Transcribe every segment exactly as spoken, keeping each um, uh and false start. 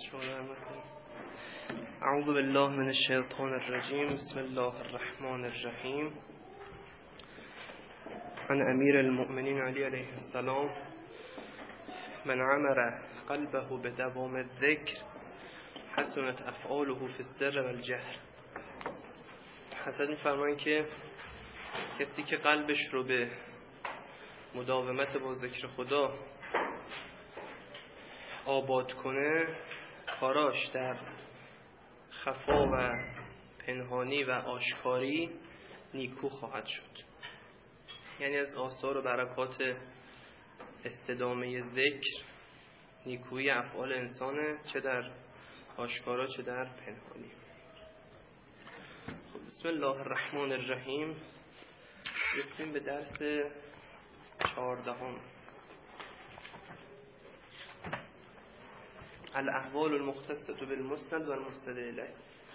اعوذ بالله من الشیطان الرجیم. بسم الله الرحمن الرحیم. عن امیر المؤمنین علی علیه السلام: من عمر قلبه بدوام الذکر حسنت افعاله فی السر والجهر. حضرت می‌فرمایند که کسی که قلبش رو به مداومت با ذکر خدا آباد کنه، کاراش در خفا و پنهانی و آشکاری نیکو خواهد شد. یعنی از آثار و برکات استدامه ذکر نیکویی افعال انسانه، چه در آشکارا چه در پنهانی. خب بسم الله الرحمن الرحیم. رسیدیم به درس چهاردهم. الاحوال المختصة بالمسند و المسند الیه.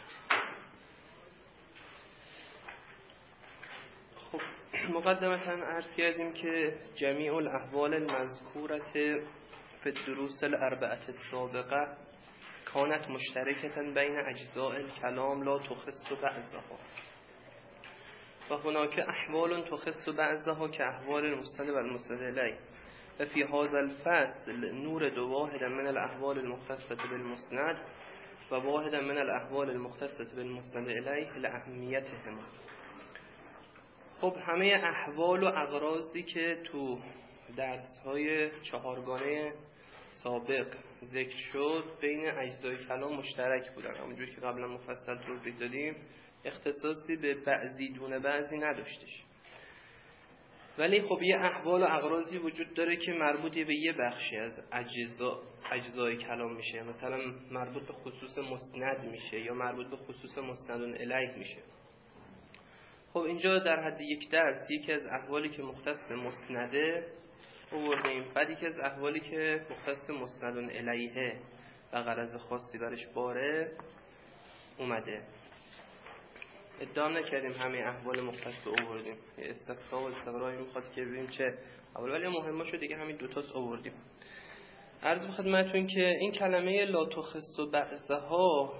خب مقدمتا عرض کردیم که جمیع الاحوال المذکورة فی الدروس الاربعة السابقه کانت مشترکة بین اجزاء الکلام لا تخص بعضها و هناک احوال تخص بعضها که احوال المسند و المسند الیه. و فی هذا الفصل نورد واحدا من الاحوال المختصة بالمسند و واحدا من الاحوال المختصة بالمسند الیه لاهمیتهما. خب همه احوال و اغراضی که تو درس‌های چهارگانه سابق ذکر شد بین اجزای کلام مشترک بودن. همونجوری که قبلا مفصل توضیح دادیم، اختصاصی به بعضی دونه بعضی نداشتش. ولی خب یه احوال و اغراضی وجود داره که مربوط به یه بخشی از اجزا اجزای کلام میشه. مثلا مربوط به خصوص مسند میشه یا مربوط به خصوص مسند الیه میشه. خب اینجا در حد یک درس یکی از احوالی که مختص مسنده آوردیم، بعد یکی از احوالی که مختص مسند الیه و غرض خاصی برش باره اومده. ادعا نکردیم همه احوال مختص رو آوردیم، یه استقصا و استقرایی میخواد که ببینیم چه اول، ولی مهمه شد دیگه همین دوتاست آوردیم. عرض به خدمتتون که این کلمه لا تخص بعضها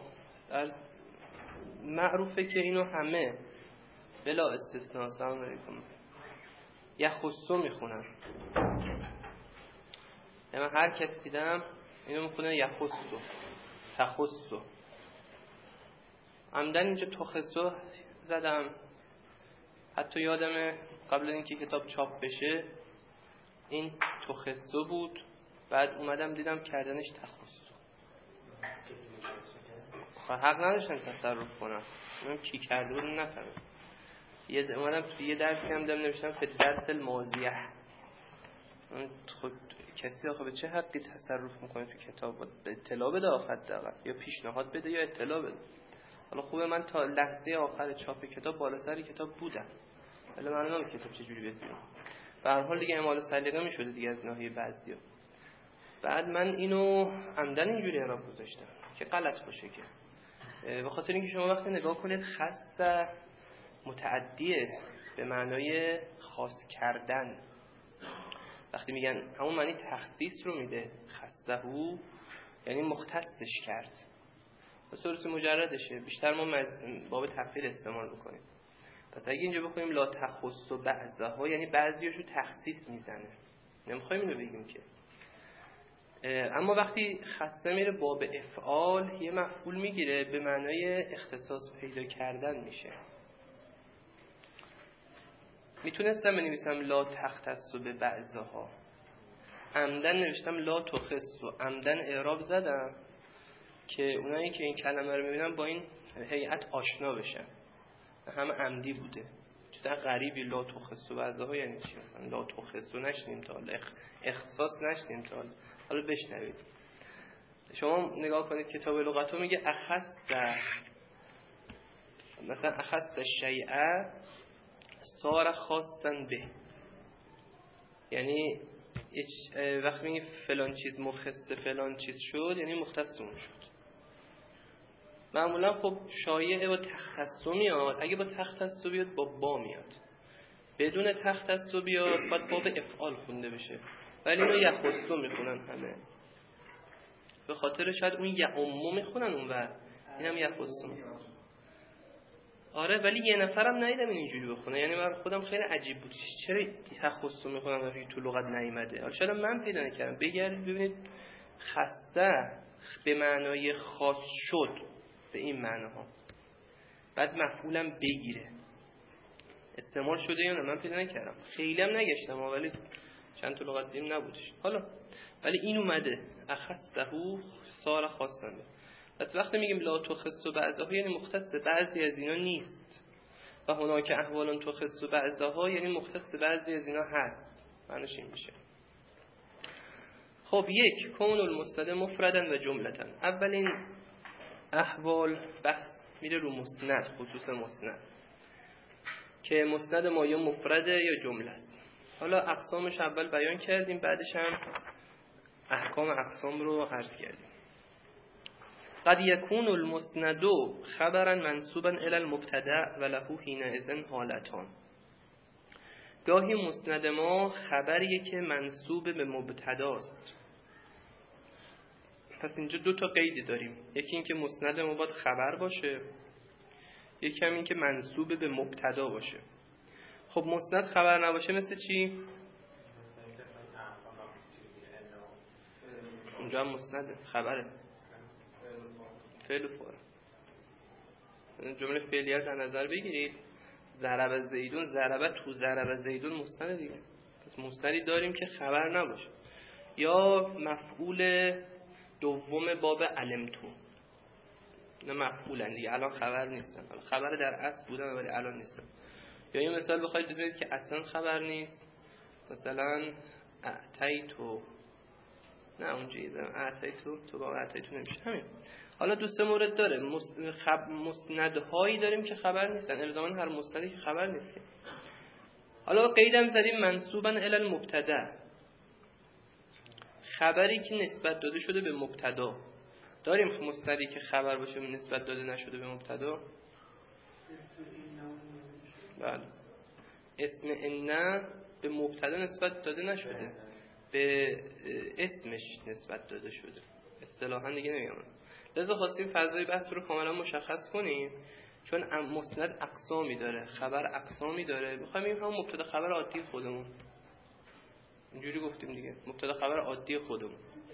معروفه که اینو همه بلا استثناء سلام علیکم یخصو میخونن. یعنی هر کس دیدم اینو میخونه یخصو، تخصو. عمدن اینجا تخصو زدم، حتی یادمه قبل اینکه کتاب چاپ بشه این تخصو بود، بعد اومدم دیدم کردنش تخصو. و حق نداشتن تصرف کنم، من کی کرده بود نفهمم. یه اومدم توی یه درسی هم دارم نوشتم فی درس الماضیه. خب کسی آخه به چه حقی تصرف میکنه تو کتاب؟ به اطلاع بده آخر دقیقا، یا پیشنهاد بده یا اطلاع بده. حالا خوبه من تا لحظه آخر چاپ کتاب بالا سر کتاب بودم، ولی من نمیدونم کتاب چجوری بدونم. به هر حال دیگه اعمال سلیقه میشده دیگه از ناحیه بعضیا. بعد من اینو عمدن اینجوری اعراب گذاشتم که غلط باشه، که به خاطر اینکه شما وقتی نگاه کنید خاص متعدیه به معنای خاص کردن. وقتی میگن همون معنی تخصیص رو میده، خصه‌هو یعنی مختصش کرد. به صورت مجردشه، بیشتر ما باب تفعیل استعمال بکنیم. پس اگه اینجا بخونیم لا تخص بعضها یعنی بعضیاشو تخصیص میزنه، نمیخوایم اینو بگیم که. اما وقتی خصه میره باب افعال یه مفعول میگیره به معنای اختصاص پیدا کردن میشه. میتونستم بنویسم لا تختص به بعضها، عمدن نوشتم لا تخص، عمدن اعراب زدم که اونایی که این کلمه رو میبینن با این هیئت آشنا بشن. هم عمدی بوده. چطور غریبی لا تخص بعضها یعنی چی؟ مثلا لا تخص نشنیم تا حالا، اختصاص نشنیم تا حالا. حالا بشنوید. شما نگاه کنید کتاب لغتو میگه اخص، مثلا اخص شیء صار خاصا به، یعنی وقتی میگه فلان چیز مختص فلان چیز شد یعنی مختص اون شد. معمولا خب شایعه با تختص میاد، اگه با تختص بیاد با با میاد، بدون تختص بیاد باید باب افعال خونده بشه، ولی اینو یخصو میخونن همه. به خاطر شاید اون یعمو میخونن اون و اینم یخصو. آره ولی یه نفرم ندیدم اینجوری بخونه، یعنی من خودم خیلی عجیب بود چرا یخصو میخونم ولی تو لغت نیومده. حالا شاید من پیدا نکردم. بگردید ببینید خصه به معنای خاص شد به این معناها، بعد مفعولم بگیره استعمال شده یا نه من پیدا نکردم، خیلی هم نگشتم ولی چند تا لغت دیم نبودش. حالا ولی این اومده اخصه صار خاصا. پس وقتی میگیم لا تخص بعضها یعنی مختص بعضی از اینا نیست و هناک احوال تخص بعضها یعنی مختص بعضی از اینا هست. معنیش این میشه. خب یک کون المسند مفردا و جملتا. اولین احوال بحث میره رو مسند، خصوص مسند که مسند ما یا مفرده یا جمله است. حالا اقسامش اول بیان کردیم، بعدش هم احکام اقسام رو عرض کردیم. قد یکون المسند خبرا منصوبا الی المبتدا و له حینئذ حالتان. گاهی مسند ما خبریه که منصوب به مبتداست. پس اینجا دو تا قیدی داریم، یکی این که مسند ما باید خبر باشه، یکی هم این که منصوب به مبتدا باشه. خب مسند خبر نباشه مثل چی؟ اونجا هم مسند خبره، فعل و فاعل. جمله فعلیه در نظر بگیرید، ضرب زیدون، ضرب تو ضرب زیدون مسند دیگه. پس مسندی داریم که خبر نباشه. یا مفعول دوم باب علمتو، نه مفعولن دیگه، الان خبر نیستن، حالا خبر در اصل بودن ولی الان نیستن. یا این مثال بخواید بزنید که اصلا خبر نیست، مثلا اعطیتو، نه اونجا ایزم اعطیتو تو با اعطیتو نمیشه. همین. حالا دو سه مورد داره، خب مسندهایی داریم که خبر نیستن، الزاما هر مسندی که خبر نیست. حالا قیدم زدیم منصوبا الی المبتدا، خبری که نسبت داده شده به مبتدا. داریم مسندی که خبر باشه نسبت داده نشده به مبتدا؟ بله. اسم ان به مبتدا نسبت داده نشده، به اسمش نسبت داده شده. اصطلاحا دیگه نمیگم. لذا خواستیم فضای بحث رو کاملا مشخص کنیم، چون مسند اقسامی داره، خبر اقسامی داره. میخوایم این هم مبتدا خبر عادی خودمون اینجوری گفتیم دیگه، مبتدا خبر عادی خودمون.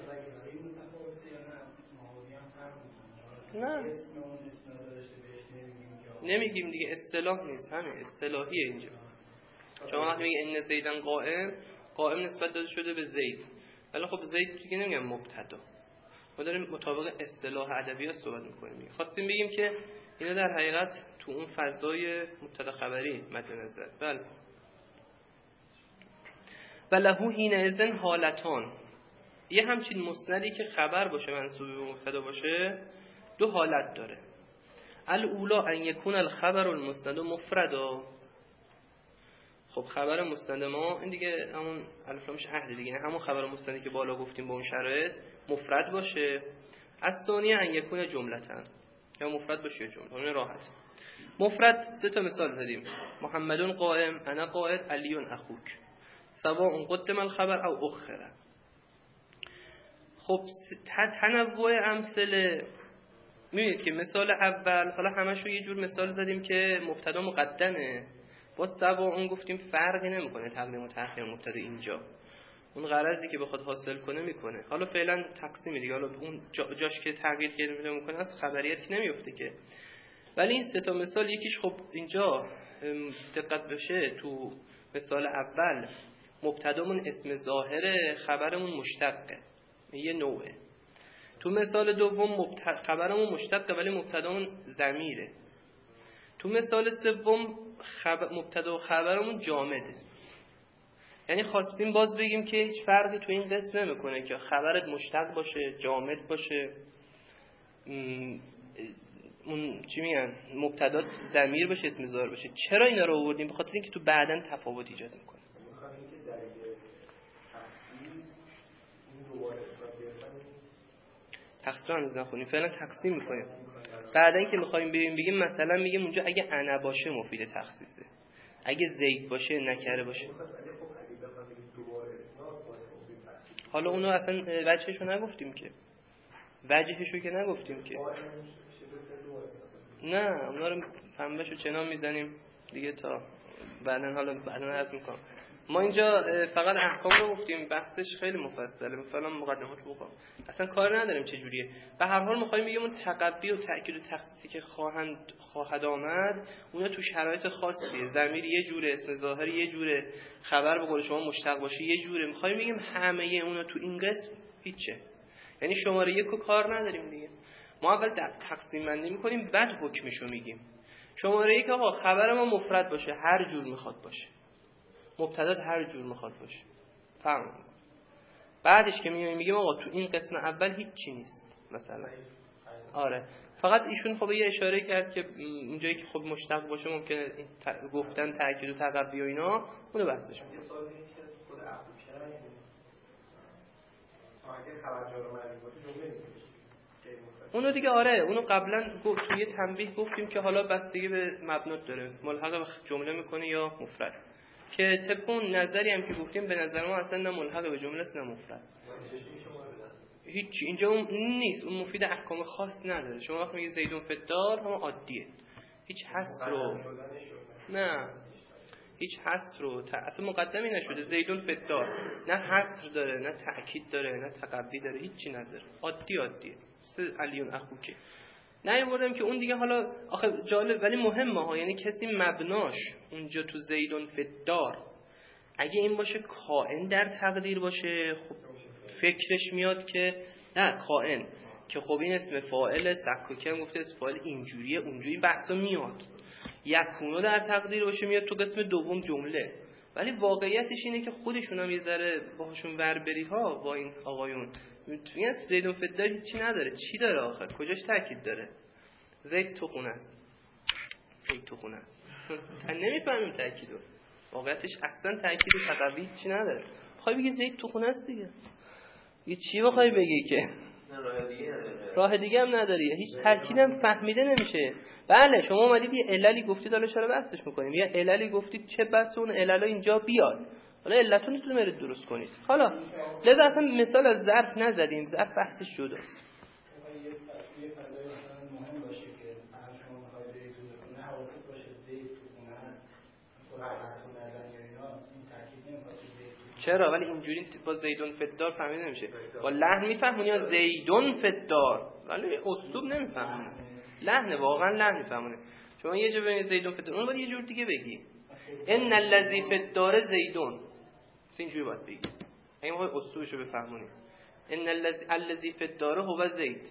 نه نمیگیم دیگه، اصطلاح نیست، همین اصطلاحیه اینجا. شما وقتی میگی ان زیدن قائم، قائم نسبت داده شده به زید، ولی خب زید دیگه نمیگم مبتدا. ما داریم مطابق اصطلاح ادبیات صحبت میکنیم. خواستیم بگیم که اینا در حقیقت تو اون فضای مبتدا خبری مد نظر. بله. و له حینئذ حالتان. یه همچین مسندی که خبر باشه منصوب به مبتدا باشه دو حالت داره. الاولا ان یکون الخبر المسند مفردا. خب خبر مسند ما این دیگه همون الفلامش عهد دیگه، همون خبر مسندی که بالا گفتیم با اون شرایط مفرد باشه. الثانی ان یکون جملتا، یا مفرد باشه یا جمله، اون راحت. مفرد سه تا مثال زدیم، محمدون قائم، انا قائد، علیون اخوک، سواء قدم الخبر او اخر. خب تنوع امثله میبینید که مثال اول، حالا همشو یه جور مثال زدیم که مبتدا مقدمه، با سواء اون گفتیم فرقی نمیکنه تقدیم و تأخیر مبتدا اینجا، اون غرضی که بخواد حاصل کنه میکنه. حالا فعلا تقسیم دیگه، حالا اون جا جاش که تغییر کرده میکنه از خبریتی نمیفته که. ولی این سه تا مثال یکیش خب اینجا دقت بشه تو مثال اول مبتدامون اسم ظاهره، خبرمون مشتقه، یه نوعه. تو مثال دوم مبت... خبرمون مشتقه ولی مبتدامون ضمیره. تو مثال سوم خب... مبتدا و خبرمون جامده. یعنی خواستیم باز بگیم که هیچ فرقی تو این قسم نمیکنه که خبرت مشتق باشه، جامد باشه، م... اون چی میگن مبتدا ضمیر باشه، اسم ظاهر باشه. چرا اینا رو آوردیم؟ به خاطر اینکه تو بعدن تفاوت ایجاد میکنه. تقسیم رو هنوز نخونیم، فعلا تقسیم میکنیم. بعدا که میخوایم ببینیم بگیم مثلا میگیم اونجا اگه انا باشه مفید تخصیصه، اگه زید باشه نکره باشه. حالا اونو اصلا بچه‌شو نگفتیم که وجهشو که نگفتیم که نه، اونا رو پنبهشو چنان میزنیم دیگه تا بعدن. حالا بعدن عرض میکنم. ما اینجا فقط احکام رو گفتیم، بحثش خیلی مفصله، مثلا مقدمات رو بکنم، اصلا کار نداریم چه جوریه. به هر حال می‌خوایم بگیم اون تقبی و تأکید و تخصیصی که خواهند خواهد آمد اونا تو شرایط خاصیه. ضمیر یه جوره، اسم ظاهر یه جوره، خبر به قول شما مشتق باشه یه جوره. می‌خوایم بگیم همه اونا تو این قسم هیچه، یعنی شماره یک رو کار نداریم دیگه. ما اول تقسیم بندی می‌کنیم بعد حکمشو میگیم. شماره یک آقا خبر ما مفرد باشه، هر جور میخواد باشه، مبتدا هر جور میخواد باشه، فهم. بعدش که میگیم میگیم آقا تو این قسم اول هیچ چی نیست مثلا. آره فقط ایشون خب یه اشاره کرد که اونجایی که خب مشتق باشه ممکنه ت... گفتن تاکید و تقوی و اینا اونو بحثش می‌کنه. یه سوالی اینه که خود ابوبکر اگه خبر جار معنی باشه جمله میشه اونو دیگه. آره اونو قبلا گفت توی تنبیه گفتیم که حالا بستگی به مبنات داره، ملحق به جمله میکنه یا مفرد، که طبق اون نظری هم که گفتیم به نظر ما اصلا نه ملحق به جمله است نه مفرد. هیچ اینجا اون نیست، اون مفید احکام خاص نداره. شما وقتی میگی زیدون فدار هم عادیه، هیچ حصر رو نه، هیچ حصر رو اصلا مقدمی نشده. زیدون فدار نه حصر داره نه تأکید داره نه تقوی داره، هیچی نداره، عادی عادیه. علیون اخوکه نیاوردم که اون دیگه. حالا آخه جالب ولی مهمه ها، یعنی کسی مبناش اونجا تو زیدون فدار اگه این باشه کائن در تقدیر باشه، خب فکرش میاد که نه کائن که خب این اسم فاعل، سکاکی هم گفته اسم فاعل اینجوریه اونجوری، بحثا میاد. یکونو در تقدیر باشه میاد تو قسم دوم جمله. ولی واقعیتش اینه که خودشون هم یه ذره باهاشون وربری ها با این آقایون میگن زیدون فدار هیچی نداره. چی داره آخر؟ کجاش تاکید داره؟ زید تو خونه است، زید تو خونه است. نمیفهمیم تاکیدو. واقعیتش اصلا تاکید و تقوی هیچی نداره. بخوای بگی زید تو خونه است دیگه، یه چی بخوای بگی که راه دیگه نداره، راه دیگه هم نداری، هیچ تاکید هم فهمیده نمیشه. بله شما اومدید یه عللی گفتید، حالا چرا بحثش میکنیم؟ یه عللی گفتید، چه بس اون عللا اینجا بیاد، حالا علتون رو برید درست کنید. حالا لذا اصلا مثال از ظرف نزدیم، ظرف بحثش جداست. یه فضای مثلا مهم باشه که مثلا شما میخواید برید تو خونه، حواست باشه زید تو خونه است، خودتون نزنید یا اینا، این تاکید نمیخواد زید. چرا؟ ولی اینجوری با زیدون فدار فهمیده نمیشه. با لحن میفهمونی یا زیدون فدار، ولی اسلوب نمیفهمونی. لحن واقعا لحن میفهمونی. شما یه جا ببینید زیدون فدار، اون باید یه جور دیگه بگی. ان الذی فدار زیدون، اینجوری باید بگی. این موقع اسلوبشو بفهمونی. ان الذی فدار هو زید.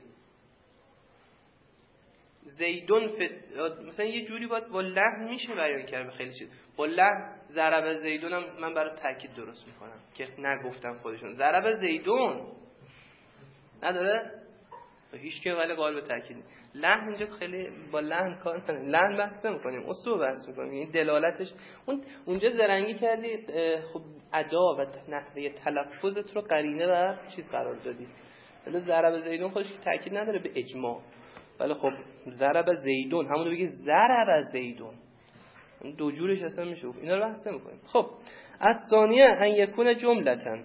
زیدون فد... مثلا یه جوری باید با لحن میشه بیان کرد. خیلی چیز با لحن ضرب زیدون هم من برای تاکید درست میکنم که نگفتم خودشون ضرب زیدون نداره هیچ که، ولی قائل به تاکید. لحن اینجا خیلی با لحن کار نکنیم، لحن بحث نمی‌کنیم، اسلوب بحث می‌کنیم. این دلالتش اون اونجا زرنگی کردی، خب ادا و نحوه تلفظت رو قرینه و چیز قرار دادی. ولی ضرب زیدون خودش تاکید نداره به اجماع، ولی خب ضرب زیدون همون رو بگی ضرب زیدون، دو جورش اصلا میشه. اینا رو بحث نمی‌کنیم. خب از ثانیه ان یکون جملتاً،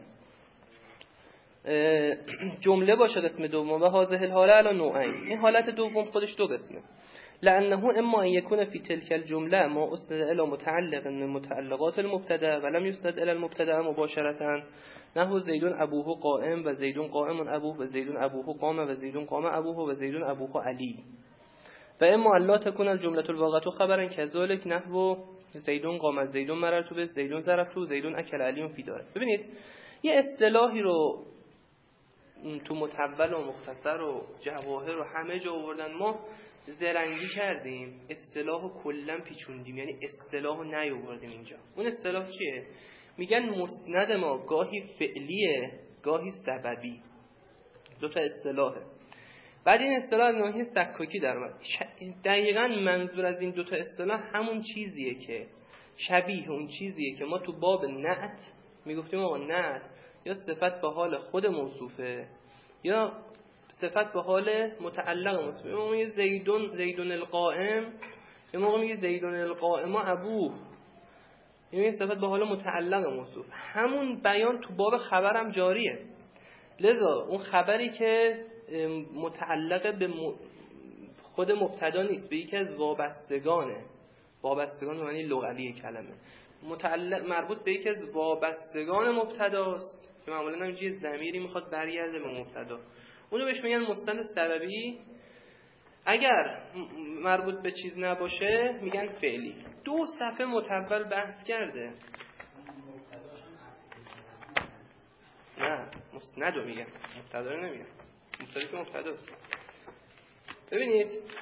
جمله باشه قسم دوم، و هذه الحاله علی نوعین، این حالت دوم خودش دو قسمه. لانه اما ان یکون فی تلک الجمله ما اسند الی متعلق من متعلقات المبتدا ولم یسند الی المبتدا مباشرة، نحو زیدون ابوه قائم و زیدون قائم ابوه و زیدون ابوه قام و زیدون قام ابوه و زیدون ابوه علی. و اما الا تکون الجمله الواقعه خبرا کذلک، نحو زیدون قام زیدون مررت به زیدون ضربت زیدون اکل علی فی داره. ببینید یه اصطلاحی رو تو متول و مختصر و جواهر و همه جا آوردن، ما زرنگی کردیم اصطلاحو کلا پیچوندیم، یعنی اصطلاحو نیاوردیم اینجا. اون اصطلاح چیه؟ میگن مسند ما گاهی فعلیه گاهی سببی، دو تا اصطلاحه. بعد این اصطلاح از ناحیه سکاکی در اومد. دقیقاً منظور از این دو تا اصطلاح همون چیزیه که شبیه اون چیزیه که ما تو باب نعت میگفتیم آقا نعت یا صفت به حال خود موصوفه یا صفت به حال متعلق موصوفه. ما میگه زیدون زیدون القائم، یا موقع میگه زیدون القائم ابوه، این صفت به حال متعلق موصوف. همون بیان تو باب خبرم جاریه. لذا اون خبری که متعلق به خود مبتدا نیست، به یکی از وابستگانه. وابستگان به معنی لغوی کلمه، متعلق مربوط به یکی از وابستگان مبتداست که معمولا هم یه ضمیری میخواد برگرده به مبتدا. اونو بهش میگن مستند سببی. اگر مربوط به چیز نباشه میگن فعلی. دو صفحه متول بحث کرده. نه مستندو میگن، مبتدا رو نمیگن. مبتدا که مبتداست. ببینید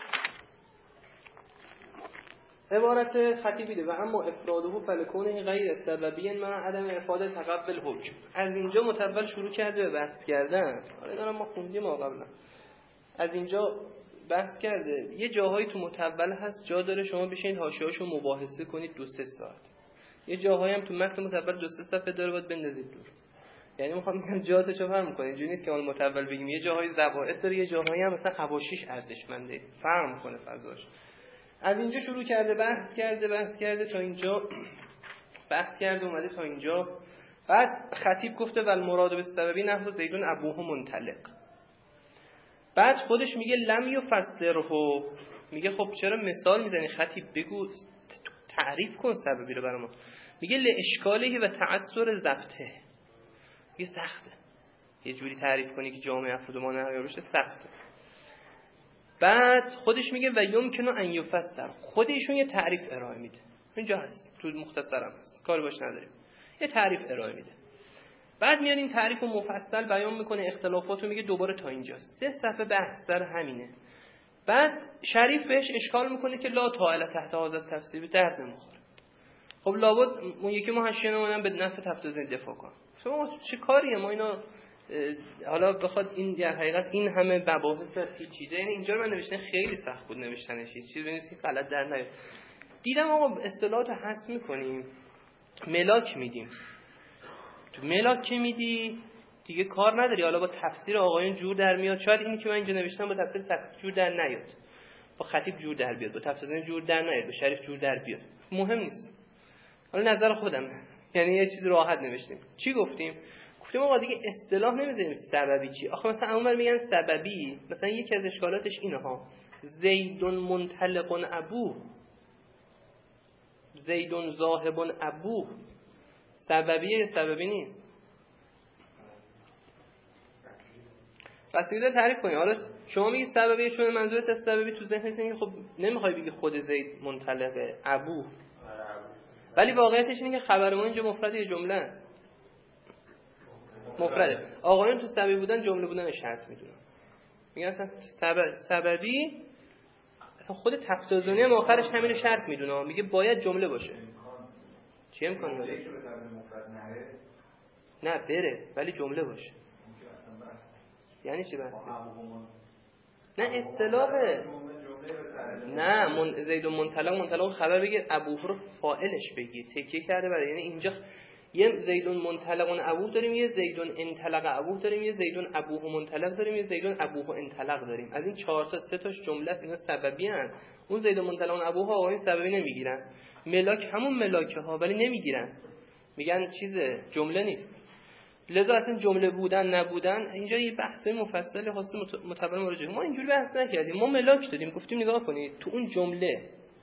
عبارت خطیبیده و اما افراده فلکونه غیر سببی من عدم افاده تقبل حکم. از اینجا متول شروع کرده به بحث کردن. آره دارم ما خوندیم ما قبلا. از اینجا بحث کرده. یه جاهایی تو متول هست جا داره شما بشینید حاشیه‌اشو مباحثه کنید دو سه ساعت. یه جاهایی هم تو متن متول دو سه صفحه داره باید بندازید دور. یعنی میخوام بگم جهاتشو فرق می‌کنه. اینجوری نیست که ما متول بگیم یه جاهای زوائد داره، یه جاهایی هم مثلا حواشیش ارزشمنده. فرق می‌کنه فضاش. از اینجا شروع کرده بحث کرده بحث کرده تا اینجا بحث کرده اومده تا اینجا. بعد خطیب گفته ول مراد به سببی نحو زیدون ابوه منطلق. بعد خودش میگه لم یفسره، میگه خب چرا مثال میزنی خطیب، بگو تعریف کن سببی رو برام. میگه لاشکاله و تعثر ضبطه. یه سخته یه جوری تعریف کنی که جامعه افراد ما نهار بشه، سخته. بعد خودش میگه و یمکنه ان یفسر، خود ایشون یه تعریف ارائه میده. اینجا هست تو مختصرم هست کاری باش نداریم. یه تعریف ارائه میده. بعد میاد این تعریف رو مفصل بیان میکنه، اختلافات رو میگه دوباره تا اینجاست. سه صفحه بحث سر همینه. بعد شریف بهش اشکال میکنه که لا طائل تحت هذا التفسیر به درد نمیخوره. خب لابد اون یکی محشی نمونن به نفع تفسیر دفاع کنه. شما چه کاریه ما اینا حالا بخواد این در حقیقت این همه مباحث پیچیده، یعنی اینجا من نوشتن خیلی سخت بود نوشتنش، چیزی نیست که غلط در نیاد. دیدم آقا اصطلاحات حذف میکنیم، ملاک میدیم. تو ملاک که میدی دیگه کار نداری، حالا با تفسیر آقایون جور در میاد. شاید اینی که من اینجا نوشتم با تفسیر تفسیر جور در نیاد، با خطیب جور در بیاد، با تفسیر جور در نیاد، با شریف جور در بیاد، مهم نیست. حالا نظر خودم، یعنی یه چیز راحت نوشتیم. چی گفتیم؟ گفتیم آقا دیگه اصطلاح نمیذاریم سببی چی. آخه مثلا اونور میگن سببی، مثلا یکی از اشکالاتش اینه ها، زیدون منطلق ابوه، زیدون ذاهب ابوه، سببیه سببی نیست. پس میذاره تعریف کنی. حالا شما میگی سببیه چون منظورت از سببی تو ذهنت اینه، خب نمیخوای بگی خود زید منطلق ابوه، ولی واقعیتش اینه که خبر ما اینجا مفرد یه جمله مفرده. آقایون تو سببی بودن جمله بودن شرط میدونن، میگن اصلا سبب سببی اصلا خود تفسیرزونی هم آخرش همین شرط میدونه، میگه باید جمله باشه. چی امکان داره؟ نه بره ولی جمله باشه. یعنی چی بحثه؟ نه اصطلاحه. نه من زید منطلق منطلق خبر بگیر، ابوه رو فاعلش بگیر، تکیه کرده برای، یعنی اینجا یه زیدون منطلق ابوه داریم، یه زیدون انطلق ابوه داریم، یه زیدون ابوه منطلق داریم، یه زیدون ابوه انطلق داریم. از این چهار تا سه تاش جمله است، اینا سببی ان. اون زیدون منطلق ابوه ها این سببی نمیگیرن. ملاک همون ملاکه ها ولی نمیگیرن، میگن چیزه جمله نیست. لذا اصلا جمله بودن نبودن اینجا یه بحث مفصلی خاص متبر مراجعه. ما اینجوری بحث نکردیم، ما ملاک دادیم، گفتیم نگاه کنید تو اون جمله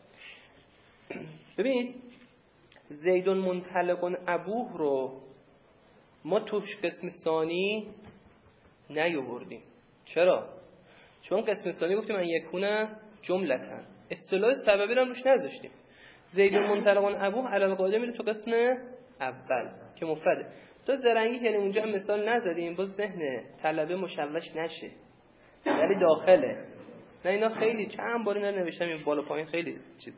ببینید زیدون منطلق ابوه رو ما توش قسم ثانی نیاوردیم. چرا؟ چون قسم ثانی گفتیم ان یکونه جملتن، اصطلاح سببی رو روش نذاشتیم. زیدون منطلق ابوه علی القاعده میره تو قسم اول که مفرده. تو زرنگی که اونجا هم مثال نزدیم باز ذهن طلبه مشوش نشه، ولی داخله. نه اینا خیلی چند بار اینا نوشتم این بالا پایین خیلی چیز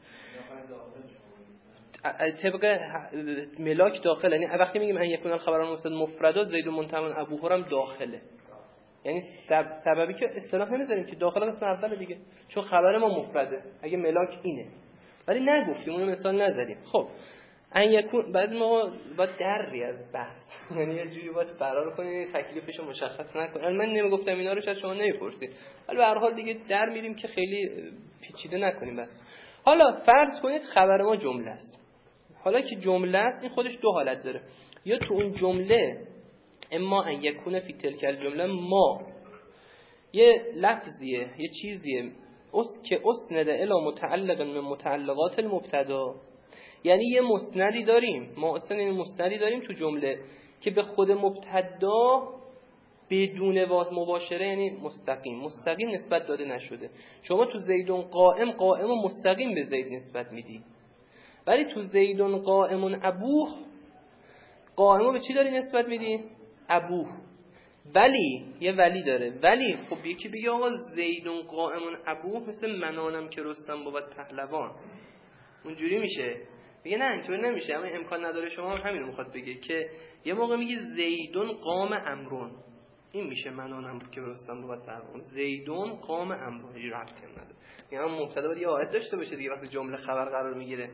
طبق ملاک داخله. یعنی وقتی میگیم ان یکون الخبران مستد مفردا زید منتمن ابوه هم داخله، یعنی سب... سببی که اصطلاح نمیذاریم که داخل قسم اول دیگه، چون خبر ما مفرده اگه ملاک اینه، ولی نگفتیم اون مثال نزدیم. خب ان یکون بعضی موقع با دری از بحث، یعنی یه جوری باید فرار کنید تکلیفش رو مشخص نکنید. من نمیگفتم اینا رو، شاید شما نمیپرسید، ولی به هر حال دیگه در میریم که خیلی پیچیده نکنیم. بس حالا فرض کنید خبر ما جمله است. حالا که جمله است این خودش دو حالت داره، یا تو اون جمله اما ان یکون فی تلک الجمله ما یه لفظیه، یه چیزیه است که اسند الی متعلق من متعلقات المبتدا، یعنی یه مسندی داریم، ما اصلا این مسندی داریم تو جمله که به خود مبتدا بدون واس مباشره، یعنی مستقیم مستقیم نسبت داده نشده. شما تو زیدون قائم قائم و مستقیم به زید نسبت میدی، ولی تو زیدون قائمون ابوه قائمو به چی داری نسبت میدی؟ ابوه. ولی یه ولی داره، ولی خب یکی بگه آقا زیدون قائمون ابوه مثل منانم که رستم بود پهلوان، اونجوری میشه؟ میگه نه اینطور نمیشه، اما امکان نداره. شما هم همین رو میخواد بگه که یه موقع میگه زیدون قام امرون، این میشه منانم که رستم بود پهلوان. زیدون قام امرون هیچ ربطی نداره، یعنی مبتدا باید یه آیت داشته باشه دیگه وقتی جمله خبر قرار میگیره.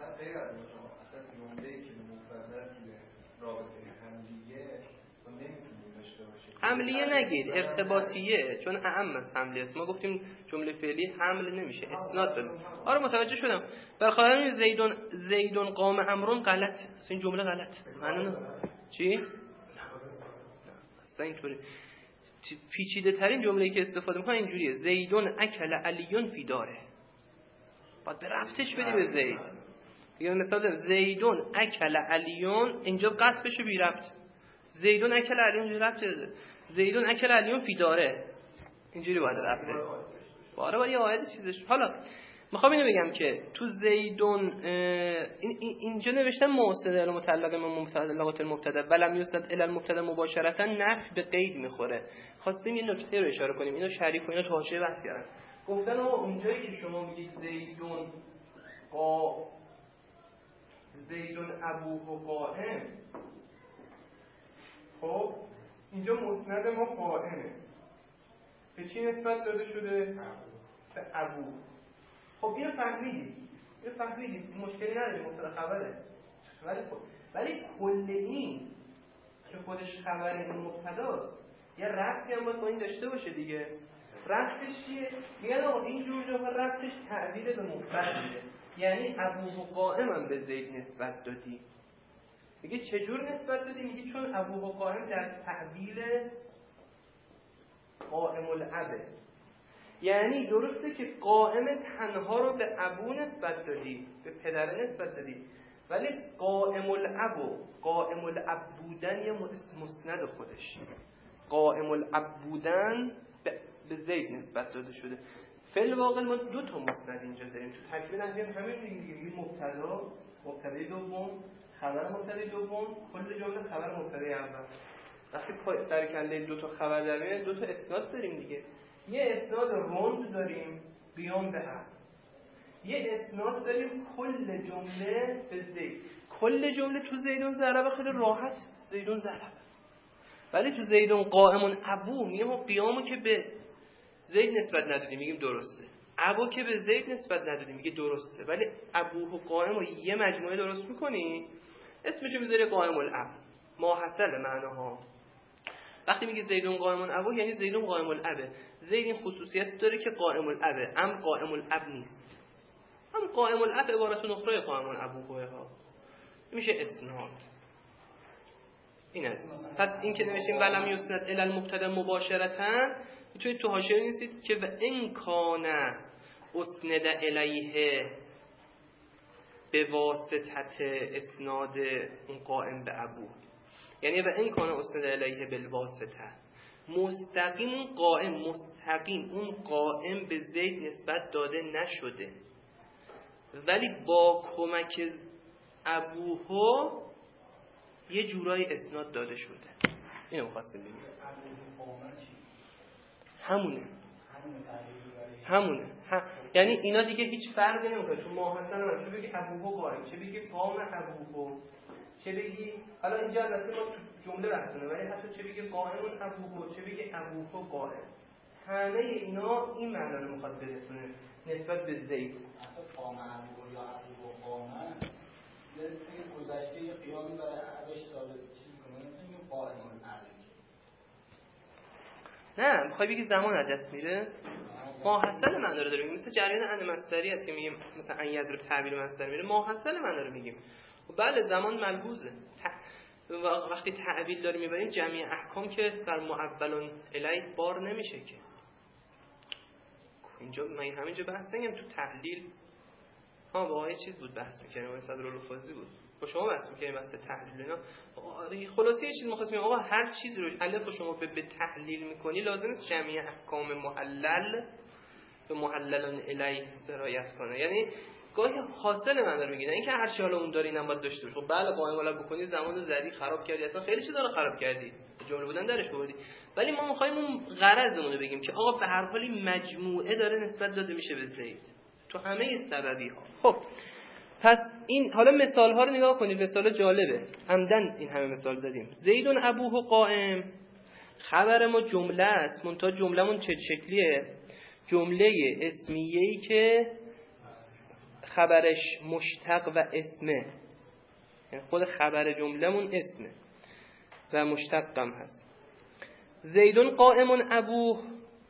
حملیه نگید، ارتباطیه، چون اعم از حمله است. ما گفتیم جمله فعلی حمل نمیشه، اسناد داره. آره متوجه شدم. برخلاف زیدون زیدون قام امرون غلط، اصلا این جمله غلط. معنی چی؟ اصلا اینطوری پیچیده ترین جمله‌ای که استفاده می‌کنه اینجوریه: زیدون اکل علیون فی داره. باید به ربطش بدی به زید. دیگه مثلا زیدون اکل علیون، اینجا قصبش بی ربط. زیدون اکل علیون بی ربط داره. زیدون اکل علیون فی داره، اینجوری باید ربطه. باره باید یه آیه چیزش. حالا میخوام اینو بگم که تو زیدون این اینجا نوشتن موصل المتعلق من متعلقات المبتدا ولم یوصل الی المبتدا مباشرتا، نفی به قید میخوره. خواستیم یه نکته رو اشاره کنیم، اینو شریف و اینا تو حاشیه بحث کردن. گفتن اما اونجایی که شما میگید زیدون قا زیدون ابوه و قائم، خب اینجا مسند ما قائمه، به چی نسبت داده شده؟ به ابوه. خب اینو فهمیدید، اینو فهمیدید، مشکلی نداره، مبتدا خبره. ولی خب ولی کل این که خودش خبر این مبتداست، یه ربطی هم باید با این داشته باشه دیگه. ربطش چیه؟ میگن آقا این جور جاها ربطش تعبیر به مفرده، یعنی ابوه قائم هم به زید نسبت دادی. میگه چجور نسبت دادی؟ میگه چون ابوه قائم در تعبیر قائم الابه، یعنی درسته که قائم تنها رو به ابو نسبت دادی، به پدر نسبت دادی، ولی قائم الابو، قائم الاب بودن یه مسند خودش، قائم الاب بودن به زید نسبت داده شده. فعل واقع ما دو تا مسند اینجا داریم تو تکمیل انجام همین دیگه دیگه مبتدا، مبتدا دوم، خبر مبتدا دوم، کل جمله خبر مبتدا اول. وقتی پای سر کله دو تا خبر در میاد دو تا اسناد داریم دیگه. یه اسناد روند داریم بیان به هم، یه اسناد داریم کل جمله به زید. کل جمله تو زیدون ضربه خیلی راحت زیدون ضربه، ولی تو زیدون قائمون ابو میگه ما قیامو که به زید نسبت ندادیم میگیم درسته، ابو که به زید نسبت ندادیم میگه درسته، ولی ابو و قائم رو یه مجموعه درست میکنی اسمشو میذاری قائم الاب. ما حصل معناها وقتی میگه زیدون قائم الاب یعنی زیدون قائم الابه. زید این خصوصیت داره که قائم الابه، ام قائم الاب نیست. هم قائم الاب عبارت نخره قائم الابوه ها میشه اسناد. این است. پس این که نوشتیم ولم یسند الی المبتدا مباشرتا، میتونید تو حاشیه بنویسید که و ان کان اسند الیه به واسطه اسناد اون قائم به ابو، یعنی و ان کان اسند الیه بالواسطه، مستقیم اون قائم مستقیم اون قائم به زید نسبت داده نشده، ولی با کمک ابوه یه جورای اسناد داده شده. اینو می‌خواستیم بگیم. همونه همونه هم. یعنی اینا دیگه هیچ فرقی نمیکنه. تو ماحصل هم چه بگی ابوه قائم، چه بگی قام ابوه، چه بگی حالا اینجا البته ما تو جمله بحثونه، ولی حتی چه بگی قائم ابوه، چه بگی ابوه قائم، همه اینا این معنا رو میخواد برسونه نسبت به زید. اصلا قام ابوه یا ابوه قائم یه گذشته یه قیامی برای عبش ثابت چیز کنه، این قائم الابه. نه میخوای بگی زمان از دست میره؟ ماحصل معنا رو داریم، مثل جریان ان مصدری است که میگیم مثلا ان یضرب تعبیر مصدر میره، ماحصل معنا رو میگیم. و بله زمان ملحوظه. وقتی تعبیر داریم میبریم جمعی احکام که در معول الیه بار نمیشه که اینجا من همینجا بحث نگم تو تحلیل ها با یه چیز بود بحث می‌کردیم، اون صدرالفاضی بود با شما بحث می‌کردیم بحث تحلیل اینا. خلاصه یه چیز می‌خواستم آقا هر چیز رو الف رو شما به, به تحلیل می‌کنی لازم نیست جمعی احکام محلل به محللان الیه سرایت کنه. یعنی گاهی حاصل من رو میگیرن اینکه هر چی حالا اون داری اینم باید داشته باشه. خب بله قائم العمل بکنی زمانو زدی خراب کردی، اصلا خیلی چیزا رو خراب کردی، جمله بودن درش بودی، ولی ما می‌خوایم اون غرضمون رو بگیم که آقا به هر حالی مجموعه داره نسبت داده میشه به زید تو همه سببی ها. خب پس این حالا مثال ها رو نگاه کنید، مثال جالبه، عمدن این همه مثال زدیم. زیدون ابوه قائم، خبر ما جمله است، منتها جمله‌مون چه شکلیه؟ جمله اسمیه‌ای که خبرش مشتق و اسمه، یعنی خود خبر جمله‌مون اسمه و مشتقم هست. زیدون قائمون ابوه،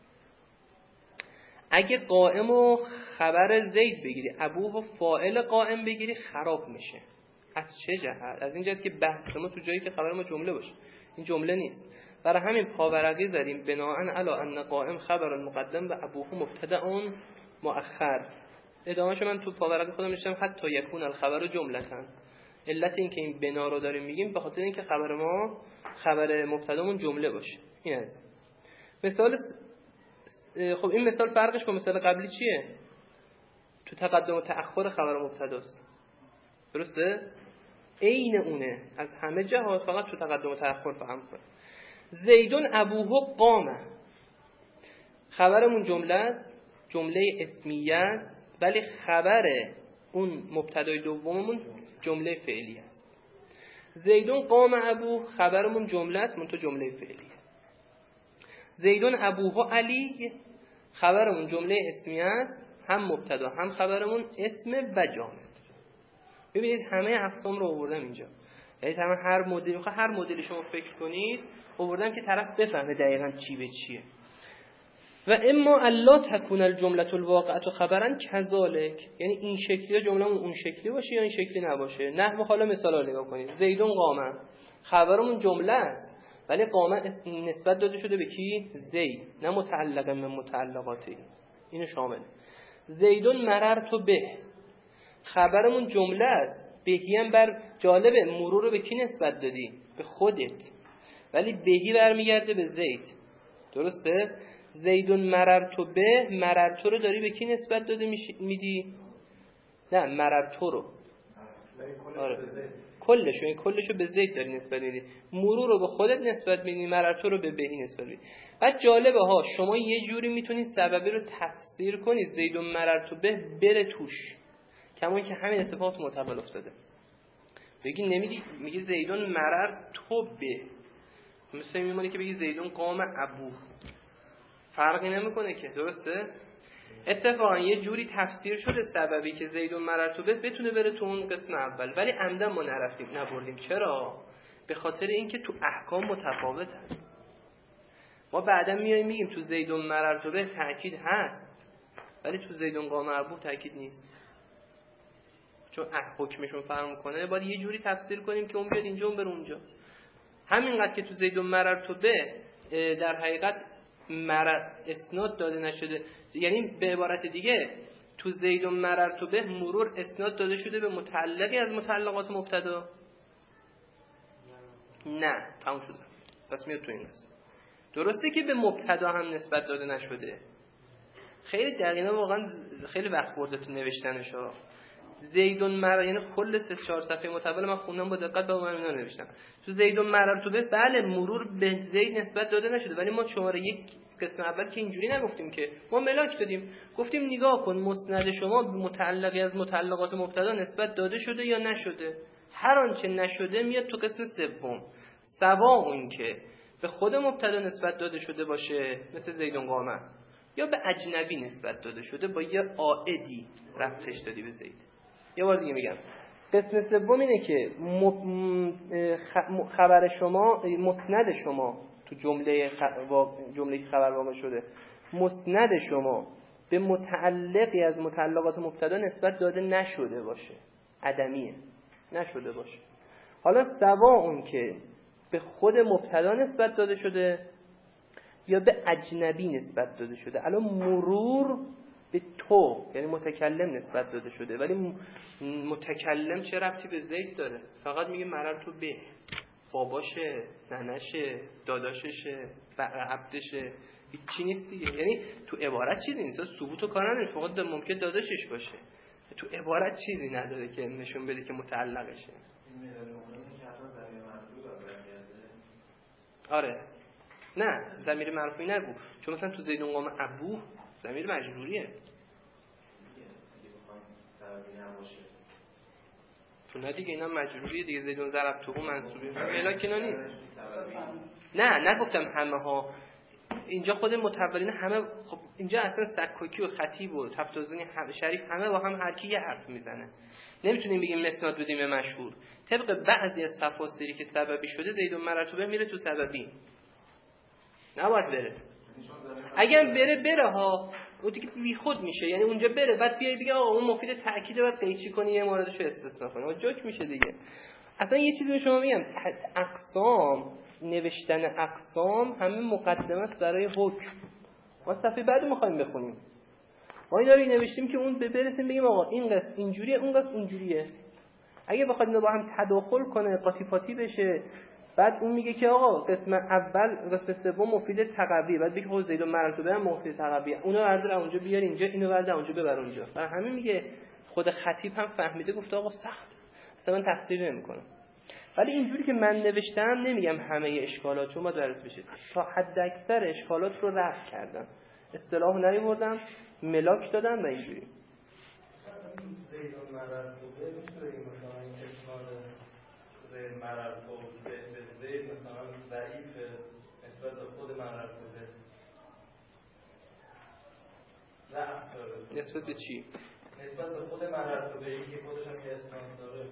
اگه قائم و خبر زید بگیری ابوه و فاعل قائم بگیری خراب میشه. از چه جهت؟ از این جهت که بحث ما تو جایی که خبر ما جمله باشه، این جمله نیست. برای همین پاورقی زدیم بناءن علی ان قائم خبر مقدم و ابوه مبتدأ مؤخر. ادامهش من تو پاورقی خودم نوشتم حتی یکون الخبر جملتن. علت این که این بنا رو داریم میگیم به خاطر اینکه خبر ما خبر مبتدامون جمله باشه. این از مثال. خب این مثال فرقش با مثال قبلی چیه؟ تو تقدم و تأخر خبر مبتداست، درسته؟ عین اونه از همه جهات، فقط تو تقدم و تأخر فهم کنه. زیدون ابوه قامه، خبرمون جمله جمله اسمیه است، ولی خبر اون مبتدای دوممون جمله فعلی است. زیدون قام ابوه، خبرمون جمله است منتها جمله فعلی. زیدون ابوه علی، خبرمون جمله اسمیه است، هم مبتدا هم خبرمون اسم و جامد. ببینید همه اقسام رو آوردم اینجا، یعنی تمام هر مدل هر مدلی شما فکر کنید آوردم که طرف بفهمه دقیقاً چی به چیه. و اما الا تکون الجمله الواقعه خبرا کذالک، یعنی این شکلی جملهمون اون شکلی باشه یا این شکلی نباشه. نحو حالا مثالا رو نگاه کنید. زیدون قامه، خبرمون جمله است ولی قامه نسبت داده شده به کی؟ زید، نه متعلقا من متعلقاتی، اینو شامل. زیدون مررت به، خبرمون جمله است، بهی هم بر جالبه مرور رو به کی نسبت دادی؟ به خودت، ولی بهی برمیگرده به زید، درسته؟ زیدون مررت به، مررت رو داری به کی نسبت داده میدی؟ نه مررت رو، آره کلشو، این کلشو به زید داری نسبت میدی، مرور رو به خودت نسبت میدی، مررت رو به بهی نسبت میدی. بعد جالبه ها، شما یه جوری میتونید سببی رو تفسیر کنید زیدون مررت به بره توش، کما که همین اتفاق متقابل افتاده. بگی نمیدی، میگه زیدون مررت به، مثلا میمونه که بگی زیدون قام ابو، فرقی نمیکنه که، درسته؟ اتفاقا یه جوری تفسیر شده سببی که زیدون مررت به بتونه بره تو اون قسم اول، ولی عمدن ما نرفتیم نبردیم. چرا؟ به خاطر اینکه تو احکام متفاوتن. ما بعدا میایم میگیم تو زیدون مررت به تأکید هست ولی تو زیدون قام ابو تأکید نیست، چون حکمشون فرق میکنه. باید یه جوری تفسیر کنیم که اون بیاد اینجا اون بره اونجا. همینقدر که تو زیدون مررت به در حقیقت مرر اسناد داده نشده، یعنی به عبارت دیگه تو زیدون مررت به مرور اسناد داده شده به متعلقی از متعلقات مبتدا؟ نه، تموم شده. پس میاد تو این قسم. درسته که به مبتدا هم نسبت داده نشده. خیلی دقیقاً واقعا خیلی وقت برده تو نوشتنش ها. زیدون مرر، یعنی کل سه چهار صفحه متول من خوندم با دقت، با من اینا نوشتم. تو زیدون مررت به بله مرور به زید نسبت داده نشده، ولی ما شماره یک قسم اول که اینجوری نگفتیم که، ما ملاک دادیم، گفتیم نگاه کن مسند شما به متعلقی از متعلقات مبتدا نسبت داده شده یا نشده. هر آنچه نشده میاد تو قسم سوم، سواء اون که به خود مبتدا نسبت داده شده باشه مثل زیدون قامه، یا به اجنبی نسبت داده شده با یه عائدی ربطش دادی به زید. یه بار دیگه میگم، قسم سوم اینه که خبر شما، مسند شما تو جمله جمله که خبر واقع شده، مسند شما به متعلقی از متعلقات مبتدا نسبت داده نشده باشه، عدمیه، نشده باشه. حالا سواء اون که به خود مبتدا نسبت داده شده یا به اجنبی نسبت داده شده. الان مرور به تو یعنی متکلم نسبت داده شده، ولی متکلم چه ربطی به زید داره؟ فقط میگه مرر تو به باباشه، ننشه، داداششه، عبدشه، هیچی نیست دیگه. یعنی تو عبارت چیزی نیست، ثبوت و کار نداره، فقط ممکن داداشش باشه. تو عبارت چیزی نداره که نشون بده که متعلقشه. آره نه ضمیر مرفوعی نگو، چون مثلا تو زید قام ابو ضمیر مجروریه. تو نه دیگه اینا مجروریه دیگه. زیدون ضرب تو منصوبی ملاک اینا نیست. نه نگفتم همه ها، اینجا خود متولین همه. خب اینجا اصلا سکاکی و خطیب و تفتازونی شریف همه با هم هر کی یه حرف میزنه. نمیتونیم بگیم مسناد بدیم به مشهور. طبق بعضی از تفاسیری که سببی شده زیدون مرتبه میره تو سببی، نباید بره. اگر بره بره ها اون دیگه بی خود میشه، یعنی اونجا بره بعد بیای بگه آقا اون مفید تأکیده بعد قیچی کنی یه موردشو استثنا کنی، اون جوک میشه دیگه. اصلا یه چیزی به شما میگم، اقسام، نوشتن اقسام همه مقدمه است برای حکم. ما صفحه بعد میخوایم بخونیم، ما اینا رو نوشتیم که اون به برسیم بگیم آقا این قسم اینجوریه اون قسم اونجوریه. اگه بخواد اینا با هم تداخل کنه قاطی پاتی بشه، بعد اون میگه که آقا قسم اول قسم سوم مفید تقوی، بعد بگه خود زید و مرتبه هم مفید تقوی، اونو بردار اونجا بیار اینجا، اینو بردار اونجا ببر اونجا. برای همین میگه خود خطیب هم فهمیده گفته آقا سخت، اصلا من تفسیر نمیکنم. ولی اینجوری که من نوشتم نمیگم همه اشکالات شما درس بشه، تا حد اکثر اشکالات رو رفع کردم، اصطلاح نیاوردم، ملاک دادم و اینجوری. زید و مرتبه میشه بگیم مثلا این اسناد زید مرتبه به زید مثلا ضعیف نسبت به خود مرتبه ضعف داره. نسبت به چی؟ نسبت به خود مرتبه که خودش هم یه اسناد داره.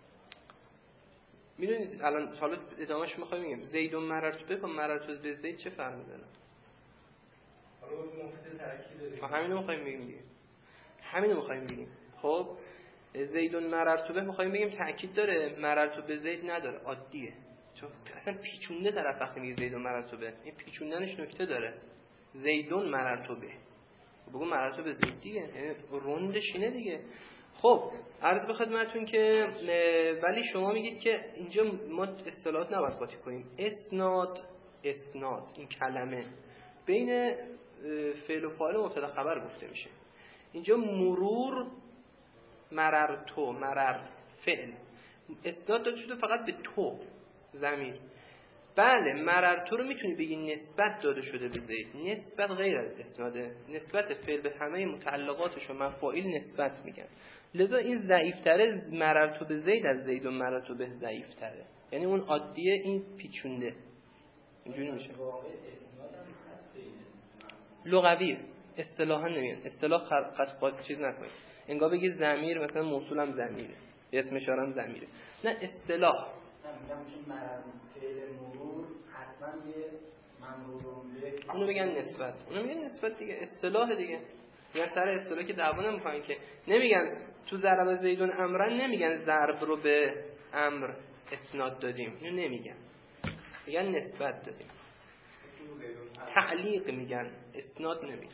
میدونید الان حالا ادامهش میخوایم بگیم زید و مرتبه با مرتبه به زید چه فرقی داره؟ حالا مفید ترکیب ما همینو میخوایم بگیم دیگه. همینو میخوایم بگیم. خب زیدون مررتبه میخوایم بگیم تأکید داره، مررتبه زید نداره، عادیه. چون اصلا پیچونده طرف وقتی میگه زیدون مررتبه، این پیچوندنش نکته داره. زیدون مررتبه بگو مررتبه زید دیگه، یعنی روندش اینه دیگه. خب عرض به خدمتتون که ولی شما میگید که اینجا ما اصطلاحات نباید قاطی کنیم. اسناد اسناد این کلمه بین فعل و فاعل مبتدا خبر گفته میشه. اینجا مرور مررتو مرر فعل اسناد داده شده فقط به تو ضمیر. بله مررتو رو میتونی بگی نسبت داده شده به زید، نسبت غیر از اسناده، نسبت فعل به همه متعلقاتش و مفاعیل نسبت میگن، لذا این ضعیف‌تره. مررتو به زید از زید و مررتو به ضعیف‌تره، یعنی اون عادیه این پیچونده اینجوری میشه. لغوی اصطلاحا نمیگن، اصطلاح خط چیز نکنید انگار بگی ضمیر مثلا موصولم ضمیره، اسم اشاره هم ضمیره، نه اصطلاح. نه میگم چون مرر فعل مرور حتما یه ممرورون به اونو میگن نسبت، اونو میگن نسبت دیگه، اصطلاح دیگه. یا سر اصطلاح که دعوا نمیکنن که نمیگن تو ضرب زیدون امرن، نمیگن ضرب رو به امر اسناد دادیم، اینو نمیگن، میگن نسبت دادیم. تعلیق میگن، اسناد نمیگن.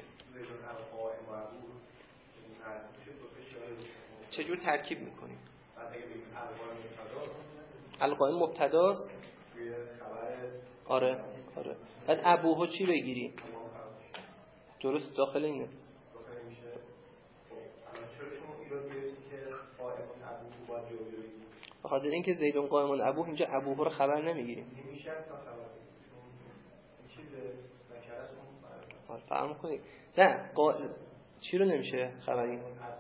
چجور ترکیب میکنیم؟ القائم مبتداست. آره آره. بعد ابوها چی بگیری؟ درست داخل اینه. بخاطر اینکه زیدون قائمون ابوه، اینجا ابوها رو خبر نمیگیریم. آره فهم کنید. نه قا... چی رو نمیشه خبری؟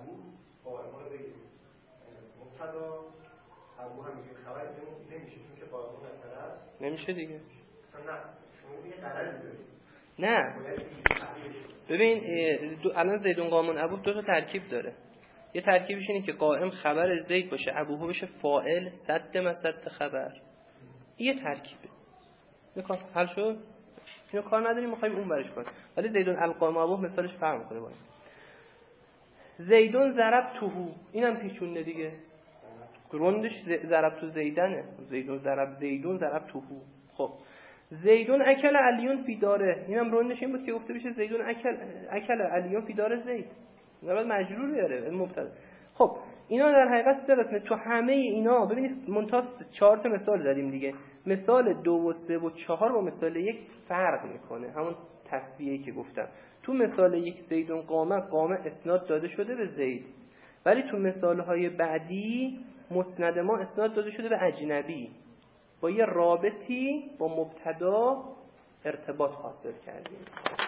مبتدا ابو هم میگه خبر نمیشه چون که قائمون اثر نمیشه دیگه. نه شما یه قراری دارید. نه ببین الان زیدون قائمون ابوه دو تا ترکیب داره. یه ترکیبش اینه که قائم خبر زید باشه، ابوه بشه فاعل، صد مسد خبر. یه ترکیبه. میخوام حل شد؟ اینو کار نداریم، میخوایم اون برش کنیم. ولی زیدون القائم ابوه مثالش فرق میکنه با این. زیدون ضرب توهو، اینم پیچونده دیگه، روندش ضرب تو زیدنه. زیدون ضرب زیدون ضرب توهو. خب زیدون اکل علیون فی داره، اینم روندش این بود که گفته بشه زیدون اکل اکل علیون فی داره زید، بعد مجرور بیاره مبتدا. خب اینا در حقیقت سه قسمه. تو همه اینا ببینید منتها چهار تا مثال زدیم دیگه. مثال دو و سه و چهار با مثال یک فرق میکنه، همون تسبیحی که گفتم. تو مثال یک زیدون قامه، قامه اسناد داده شده به زید، ولی تو مثالهای بعدی مسند ما اسناد داده شده به اجنبی، با یه رابطی با مبتدا ارتباط حاصل کردیم.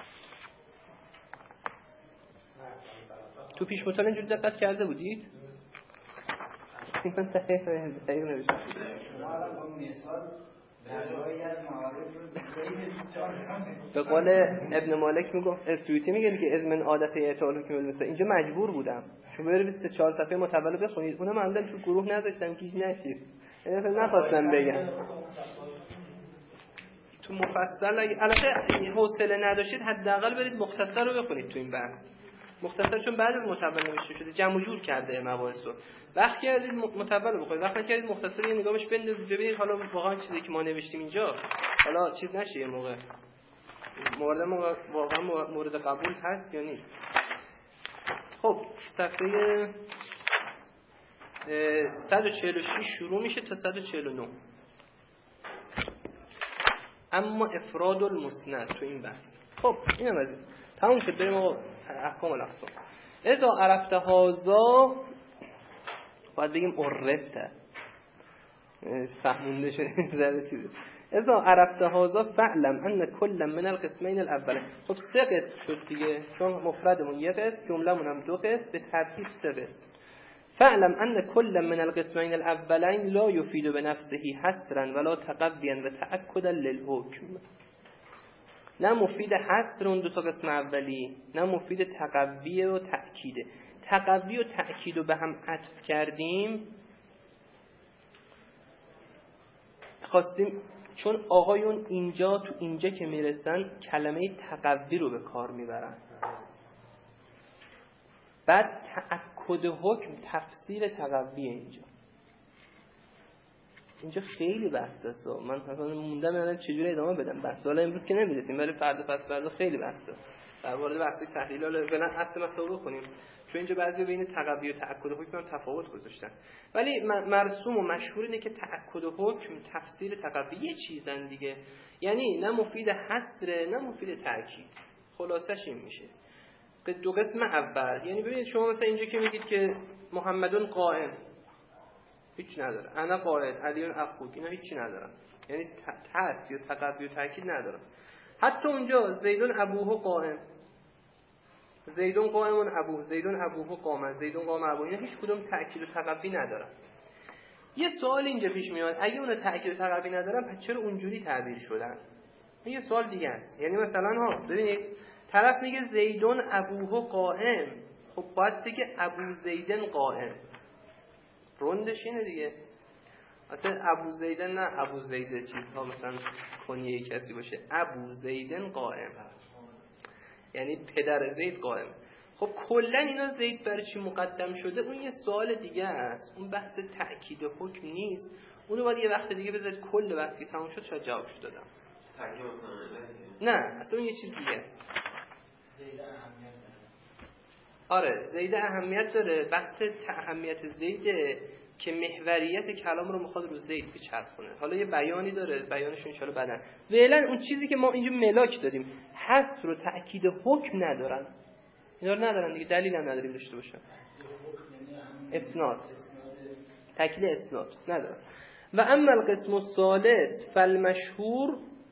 تو پیش مثال اینجوری دقت کرده بودید؟ من دقیق دقیق نوشتم. به قول ابن مالک میگفت، سویتی میگه که از من عادت اعتال حکم مثلا اینجا مجبور بودم چون برید بیست و چهار صفحه مطول بخونید، اونم عمدن تو گروه نذاشتم کیش نشید، یعنی نخواستم بگم تو مفصل. البته حوصله نداشتید حداقل برید مختصر رو بخونید تو این بحث. مختصر چون بعد از مطول نوشته شده، جمع و جور کرده مباحث رو. وقت کردید مطول رو بخونید، وقت کردید مختصر یه نگاهش بندازید ببینید حالا واقعا چیزی که ما نوشتیم اینجا حالا چیز نشه، یه موقع مورد ما واقعا مورد قبول هست یا نیست. خب صفحه صد و چهل و شش شروع میشه تا صد و چهل و نه. اما افراد المسند تو این بحث. خب اینم از این تموم شد. بریم آقا احکام الاقسام. اذا عرفت هذا، باید بگیم عرفت، فهمونده شده زده چیزی. اذا عرفت هذا فعلم ان كل من القسمین الاول. خب سه قسم شد دیگه، چون مفردمون یه قسم، جمله‌مون هم دو قسم، به ترتیب سه قسم. فعلم ان كل من القسمین الاولین لا يفيد بنفسه حصرا ولا تقویا و تأکدا للحکم. نه مفید حصر اون دو تا قسم اولی، نه مفید تقوی و تأکیده. تقوی و تأکید رو به هم عطف کردیم خواستیم، چون آقایون اینجا تو اینجا که میرسن کلمه تقوی رو به کار میبرن، بعد تأکد حکم تفسیر تقوی اینجا اینجا خیلی بحث است. من مثلا موندم الان چجوری ادامه بدم بحث. حالا امروز که نمیرسیم ولی فردا پس فردا خیلی بحثه. در مورد بحث تحلیل حالا بلن اصل مطلب بکنیم، چون اینجا بعضی بین تقوی و تأکد حکم تفاوت گذاشتن، ولی مرسوم و مشهور اینه که تأکد حکم تفسیر تقوی یه چیزن دیگه، یعنی نه مفید حصر نه مفید تأکید. خلاصش این میشه دو قسم اول. یعنی ببینید شما مثلا اینجا که میگید که محمدون قائم، هیچ نداره. انا قائل، علیون اخوک، اینا هیچی ندارن، یعنی تأثیر و تقوی و تأکید ندارن. حتی اونجا زیدون ابوه قائم، زیدون قائمون ابوه، زیدون ابوه قائم، زیدون قائم ابوه، اینا هیچ کدوم تأکید و تقوی ندارن. یه سوال اینجا پیش میاد، اگه اونا تأکید و تقوی ندارن پس چرا اونجوری تعبیر شدن؟ یه سوال دیگه است. یعنی مثلا ها ببینید طرف میگه زیدون ابوه قائم، خب باید بگه ابو زیدن قائم، روندش اینه دیگه. مثلا ابو زیدن نه ابو زیده چیزها مثلا کنیه کسی باشه، ابو زیدن قائم هست یعنی پدر زید قائم. خب کلا اینا زید برای چی مقدم شده اون یه سوال دیگه است، اون بحث تأکید حکم نیست، اونو باید یه وقت دیگه بذارید کل بحثی تموم شد شاید جوابشو دادم. نه اصلا اون یه چیز دیگه است. زید اهمیت داره. آره زید اهمیت داره. بحث اهمیت زیده که محوریت کلام رو میخواد رو زید بچرخونه. حالا یه بیانی داره، بیانش ان شاءالله بعدن. فعلا اون چیزی که ما اینجا ملاک دادیم حصر و تأکید حکم ندارن، اینا رو ندارن دیگه، دلیل هم نداریم داشته باشن. اسناد، تأکید اسناد ندارن. و اما القسم الثالث فالمشهور،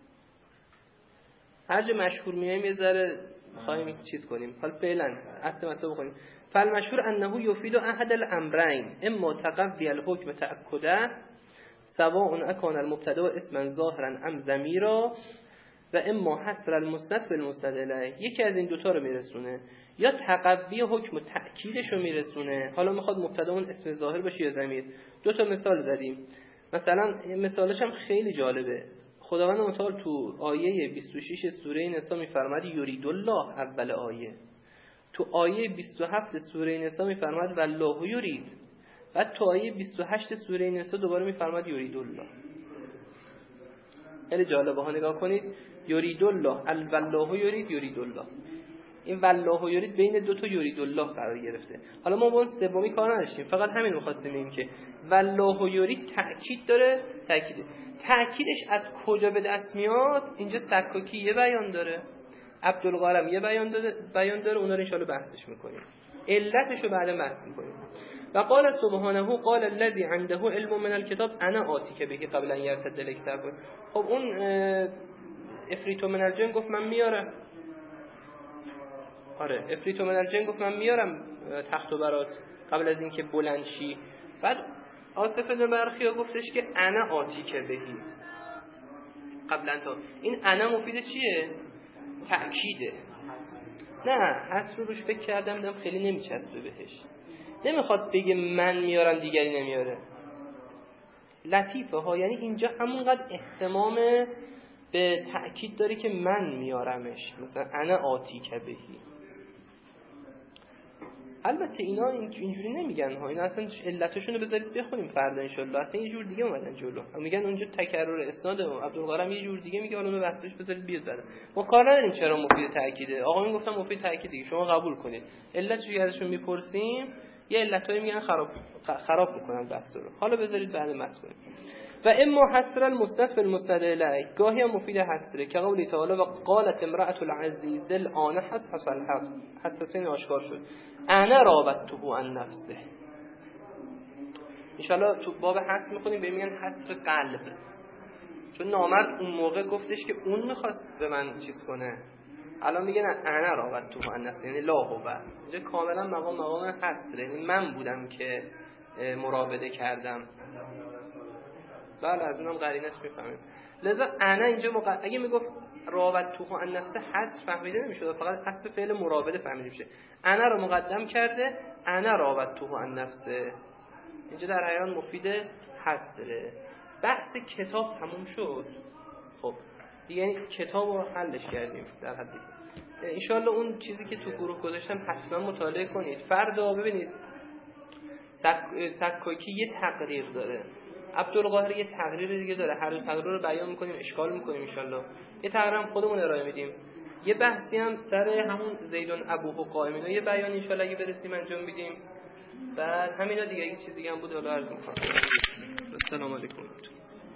هر جا مشهور میایم یه ذره می‌خوایم چیز کنیم، حالا فعلا اصل مطلب بخونیم. فالمشهور انه یفید احد الامرین، اما تقوی الحکم تأکدا سواء اکان المبتدا اسما ظاهرا ام ضمیرا و اما حصر المسند بالمسند الیه. یکی از این دوتا رو میرسونه، یا تقوی حکم و تأکیدش رو میرسونه، حالا میخواد مبتدا اون اسم ظاهر باشه یا ضمیر. دو تا مثال زدیم، مثلا مثالش هم خیلی جالبه. خداوند متعال تو آیه بیست و شش سوره نساء میفرماد یرید الله اول آیه، تو آیه بیست و هفت سوره نساء میفرماد والله یرید، بعد تو آیه بیست و هشت سوره نساء دوباره میفرماد یرید الله. خیلی جالبه ها، نگاه کنید. یرید الله، الوالله یرید یرید الله. این والله یرید بین دو تا یرید الله قرار گرفته. حالا ما با اون سومی کار نداشتیم، فقط همین رو خواستیم بگیم که والله یرید تأکید داره. تأکید تأکیدش از کجا به دست میاد؟ اینجا سکاکی یه بیان داره، عبدالقارم یه بیان داره، بیان داره اونا رو ان شاء الله بحثش میکنیم. علتش رو بعدا بحث میکنیم. و قال سبحانه قال الذي عنده علم من الكتاب انا آتیک به قبل ان یرتد الکتاب. خب اون افریت من الجن گفت من میارم. آره افریت من الجن گفت من میارم تختو برات قبل از اینکه بلند شی. بعد آصف بن برخیا گفتش که انا آتیک بهی قبلا. تا این انا مفید چیه؟ تأکیده. نه حس رو روش فکر کردم دیدم خیلی نمیچسبه بهش. نمیخواد بگه من میارم دیگری نمیاره. لطیفه ها، یعنی اینجا همونقدر اهتمام به تأکید داره که من میارمش، مثلا انا آتیک بهی. البته اینا اینجوری نمیگن ها، اینا اصلا علتشون رو بذارید بخونیم فردا ان شاء الله. اصلا یه جور دیگه اومدن جلو، میگن اونجا تکرر اسناد عبدالقارم یه جور دیگه میگه، حالا اون بحثش بذارید بیاد بعد. ما کار نداریم چرا مفید تأکیده. آقا من گفتم مفید تأکیده، شما قبول کنید. علتش رو ازشون میپرسیم، یه علتایی میگن خراب خراب میکنن بحث رو. حالا بذارید بعد بحث کنیم. و اما حسر المستد فی المستدل علیه، گاهی هم مفید حسره که قولی تعالی و قالت امرأة العزیز الان حسس الحق، حساسین آشکار شد. انا راودته عن نفسه. انشالله تو باب حسر میخونیم به میگن حسر قلب، چون نامرد اون موقع گفتش که اون میخواست به من چیز کنه، الان میگن انا راودته عن نفسه، یعنی لا هو. اینجا کاملا مقام مقام حسره، یعنی من بودم که مراوده کردم. بله از اونم قرینش میفهمیم. لذا انا اینجا مق... اگه میگفت راودته عن نفسه حذف فهمیده نمیشه، فقط حذف فعل مراوده فهمیده میشه. انا رو مقدم کرده، انا راودته عن نفسه. اینجا در حیان مفید حذفه. بحث کتاب تموم شد. خب دیگه یعنی کتاب رو حلش کردیم در حدی. ان شاء الله اون چیزی که تو گروه گذاشتم حتما مطالعه کنید. فردا ببینید سک... سکاکی یه تقریر داره، عبدالقاهر یه تقریر دیگه داره. هر دو تقریر رو بیان میکنیم، اشکال میکنیم ان شاء الله. یه تقریر هم خودمون ارائه میدیم. یه بحثی هم سر همون زیدون ابوه قائمینا یه بیان ان شاء الله اگه برسیم انجام میدیم. بعد همینا دیگه، یه چیز دیگه هم بود حالا عرض میکنم. السلام علیکم.